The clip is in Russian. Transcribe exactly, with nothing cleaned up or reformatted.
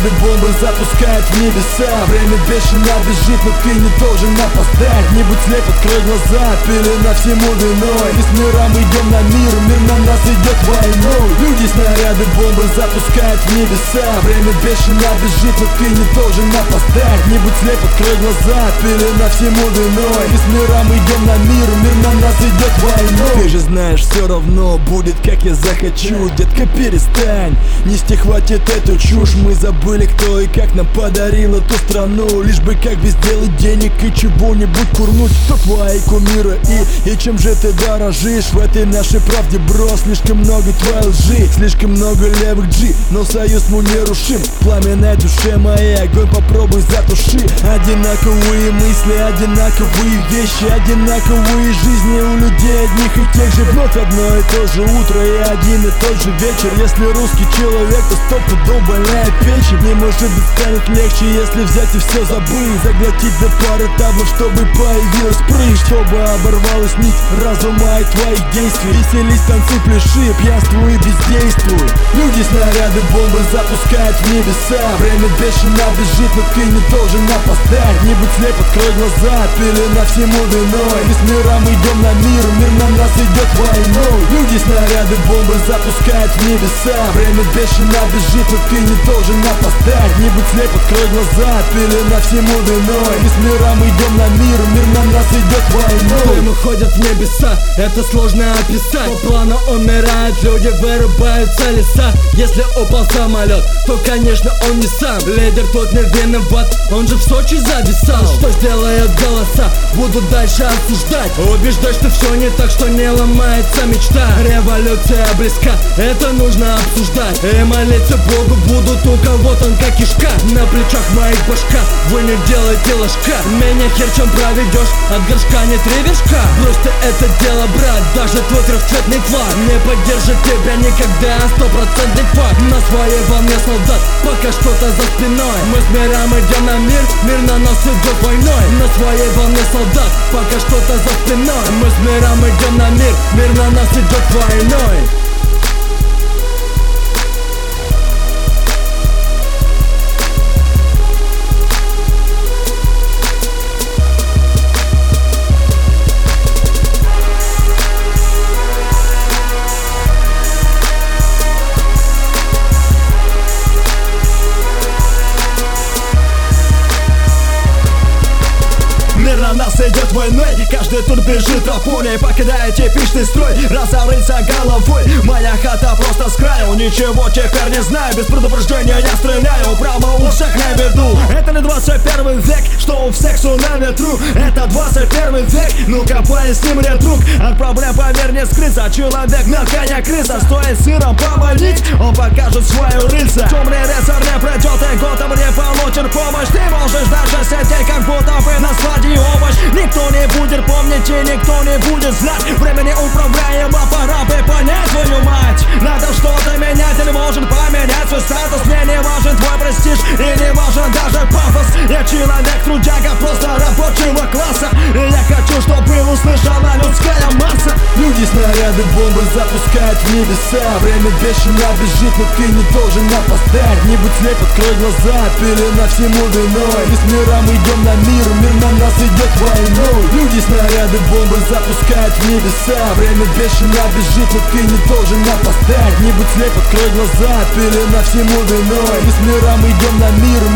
снаряды бомбы запускают в небеса. Время бешено бежит, но ты не должен опоздать. Не будь слеп, открой глаза, пелена всему виной. Из мира мы идем на мир, мир на нас идет войной. Люди снаряды бомбы запускают в небеса. Время бешено бежит, но ты не должен опоздать. Не будь слеп, открой глаза, пелена всему виной. Из мира мы идем на мир, мир на нас идет войной. Ты же знаешь, все равно будет как я захочу. Детка, перестань, нести хватит эту чушь. Мы забыли, кто и как нам подарил эту страну. Лишь бы как бы сделать денег и чего-нибудь курнуть. Кто твои кумиры и, и чем же ты дорожишь? В этой нашей правде, бро, слишком много твоей лжи. Слишком много левых джи, но союз мы нерушим. Пламя на душе моей, огонь попробуй затуши. Одинаковые мысли, одинаковые вещи, одинаковые жизни у людей одних и тех же. Вновь одно и то же утро и один и тот же вечер. Если русский человек, то стопудово больная печень. Не может быть станет легче, если взять и все забыть. Заглотить до пары таблов, чтобы появилась прыть. Чтобы оборвалась нить разума и твоих действий. Веселись, танцуй, пляши, пьянствуй и бездействуй. Люди снаряды бомбы запускают в небеса. Время бешено бежит, но ты не должен опоздать. Не будь слеп, открой глаза, пелена всему виной. Из мира мы идем на мир, мир на нас идет войной. Люди снаряды бомбы запускают в небеса. Время бешено бежит, но ты не должен опоздать. Не будь слеп, открой глаза, пелена всему виной. Из мира мы идем на мир, мир на нас идет войной. Дымы ходят в небеса, это сложно описать. По плану умирают люди, вырубаются леса. Если упал самолет, то конечно он не сам. Лидер тут не виноват, он же в Сочи зависал. Что сделают голоса, буду дальше осуждать. Убеждать, что все не так, что не ломается мечта. Революция близка, это нужно обсуждать. И молиться Богу будут у кого тонка кишка. На плечах моих башка, вы не делайте ложка. Меня хер чем проведешь, от горшка не три вершка. Брось ты это дело, брат, даже твой трехцветный флаг не поддержит тебя никогда, стопроцентный факт. На своей волне солдат, пока что-то за спиной. Мы с миром идем на мир, мир на нас идет войной. На своей волне солдат, пока что-то за спиной. Мы с миром идем на мир, мир на нас идет войной. Мир на нас идет войной, каждый тут бежит тропой, покидая типичный строй, разорыться головой. Моя хата просто с краю, ничего теперь не знаю. Без предупреждения я стреляю, прямо у всех на виду. Это не двадцать первый век, что у всех все на ветру. Это двадцать первый век, ну-ка поясни мне, друг. От проблем, поверь, не скрыться. Человек мелкая крыса, стоит сыром повалить, он покажет свою рыльце. Темный рыцарь не придет и годом не получит помощь. Ты можешь даже сидеть, как будто бы на складе овощ. Никто не будет помнить и никто не будет знать. Времени управляем, а пора бы понять свою мать. Надо что-то менять или может поменять свой статус. Мне не важен твой престиж и не важен даже пафос. Я человек, трудяга, просто рабочего класса. И я хочу, чтобы услышала людская масса. Люди снаряды бомбы запускают в небеса. Время бешено бежит, но ты не должен опоздать. Не будь слеп, открой глаза, пелена всему виной. Из мира мы идем на мир, мир на нас идет войной. Люди снаряды бомбы запускают в небеса. Время бешено бежит, но ты не должен опоздать. Не будь слеп, открой глаза, пелена всему виной. Из мира мы идем на мир,